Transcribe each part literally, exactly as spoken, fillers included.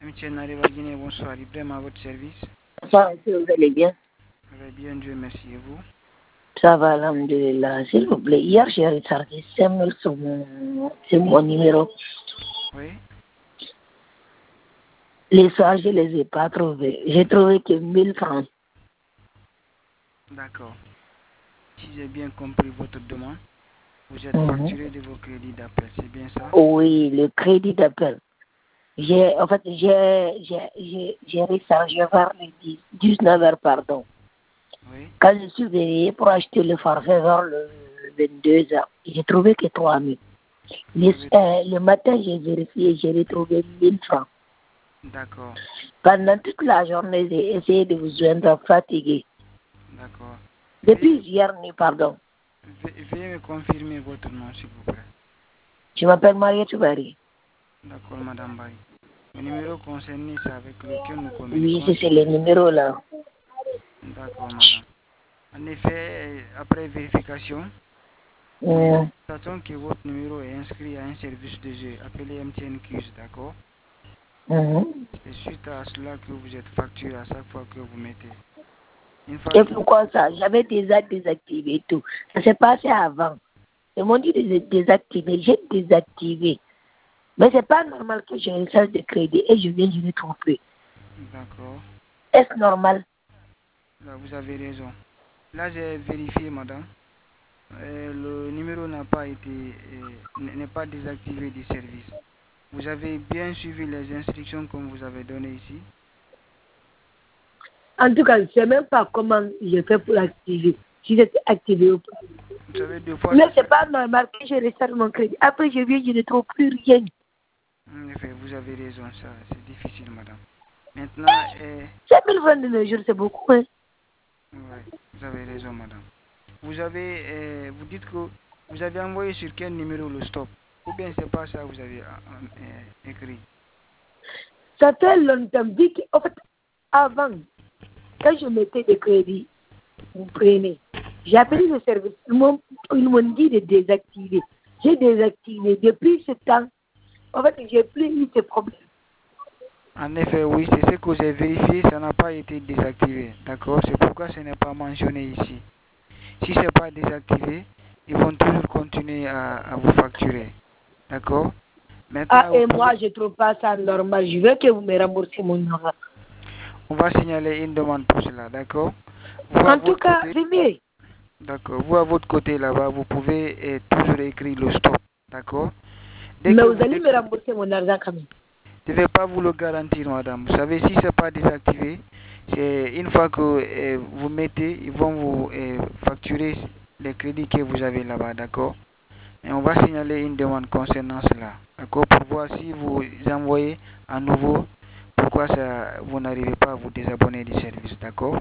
M T N arrive à Guinée, bonsoir. Ibrahim à votre service. Ça, est-ce que vous allez bien? Très bien, Dieu merci. Et vous? Ça va, alhamdulillah. S'il vous plaît, hier j'ai retardé cinq mille sur mon, sur mon numéro. Oui. Les soirs, je ne les ai pas trouvés. J'ai trouvé que mille francs. D'accord. Si j'ai bien compris votre demande, vous êtes Mhm. facturé de vos crédits d'appel, c'est bien ça? Oui, le crédit d'appel. J'ai, en fait, j'ai, j'ai, j'ai, j'ai rechargé vers les dix-neuf heures, pardon. Oui. Quand je suis venu pour acheter le forfait vers le vingt-deux heures, j'ai trouvé que trois mille. Le, avez- euh, le matin, j'ai vérifié, j'ai retrouvé mille francs. D'accord, Pendant toute la journée, j'ai essayé de vous joindre fatigué. d'accord. Depuis Veuillez, hier nuit, pardon. ve- veuillez me confirmer votre nom, s'il vous plaît. Je m'appelle Maria Toubari. D'accord, Madame Barry. Le numéro concerné, c'est avec lequel nous Oui, communiquons. c'est c'est le numéro là. D'accord, Madame. En effet, euh, après vérification, nous Hum, constatons que votre numéro est inscrit à un service de jeu appelé M T N Q, d'accord? hum. C'est suite à cela que vous êtes facturé à chaque fois que vous mettez. Une fois Et que pourquoi ça? J'avais déjà désactivé tout. Ça s'est passé avant. Ils m'ont dit de désactiver. J'ai désactivé. Mais c'est pas normal que j'ai une salle de crédit et je viens de le trouver. D'accord, Est-ce normal? là vous avez raison. Là j'ai vérifié, madame. Euh, le numéro n'a pas été, euh, n- n'est pas désactivé du service. Vous avez bien suivi les instructions comme vous avez données ici. En tout cas, je ne sais même pas comment je fais pour l'activer. Si c'était activé ou pas. Vous savez, deux fois, Mais ça c'est fait. pas normal que je recharge mon crédit. Après, je viens, je ne trouve plus rien. En effet, vous avez raison, ça, c'est difficile, madame. Maintenant, euh, cinq mille francs de nos jours, c'est beaucoup. Hein? ouais, vous avez raison, madame. Vous avez, euh, vous dites que vous avez envoyé sur quel numéro le stop? Ou bien c'est pas ça que vous avez euh, euh, écrit? Ça fait longtemps. Vu que, en fait, avant, quand je mettais des crédits, vous prenez. J'ai Ouais. appelé le service. Ils m'ont ils m'ont dit de désactiver. J'ai désactivé. Depuis ce temps, en fait, j'ai plus eu ce problème. En effet, oui, c'est ce que j'ai vérifié, ça n'a pas été désactivé. D'accord? C'est pourquoi ce n'est pas mentionné ici. Si ce n'est pas désactivé, ils vont toujours continuer à, à vous facturer. D'accord? Ah, Maintenant, vous et pouvez, moi, je ne trouve pas ça normal. Je veux que vous me remboursez mon argent. on va signaler une demande pour cela. D'accord? Vous, à En tout votre cas, côté, c'est mieux. d'accord, vous, à votre côté là-bas, vous pouvez eh, toujours écrire le stop. D'accord? Dès Mais que vous vous allez me décidez, rembourser mon argent quand même. je ne vais pas vous le garantir, madame. Vous savez, si ce n'est pas désactivé, c'est une fois que eh, vous mettez, ils vont vous eh, facturer les crédits que vous avez là-bas, d'accord? Et on va signaler une demande concernant cela, d'accord? Pour voir si vous envoyez à nouveau, pourquoi ça, vous n'arrivez pas à vous désabonner du service, d'accord?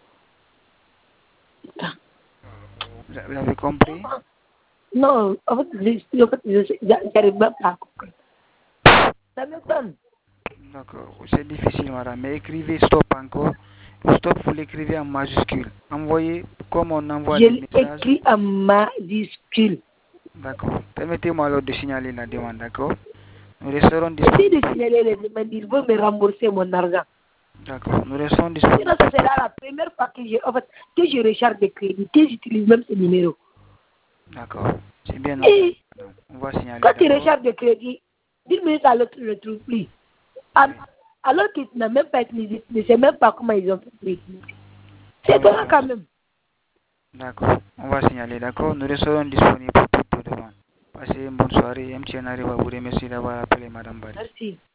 Vous vous avez compris? Non, en fait, je, en fait, je- j'arrive même pas à comprendre. Ça me donne. D'accord, c'est difficile, madame, mais écrivez stop encore. Le stop, vous l'écrivez en majuscule. Envoyez comme on envoie Je les messages. l'écris en majuscule. D'accord. Permettez-moi alors de signaler la demande, d'accord? Nous resterons Essayez disponibles. de signaler les demandes. Il faut me rembourser mon argent. D'accord, nous resterons Sinon, disponibles. ça sera la première fois que je, en fait, que je recharge des crédits, que j'utilise même ce numéro. D'accord, c'est bien noté. Et madame. On va signaler, quand tu d'accord? recharges des crédits, d'une minute à l'autre, tu ne le trouves plus. Al- Oui, Alors que tu n'as même pas utilisé, tu ne sais même pas comment ils ont fait pour utiliser. vous C'est avez toi quand raison. même. D'accord, on va signaler, d'accord? Nous resterons disponibles pour toutes vos demandes. Passez une bonne soirée. M T N arrive à vous remercier d'avoir appelé Madame Bari. Merci.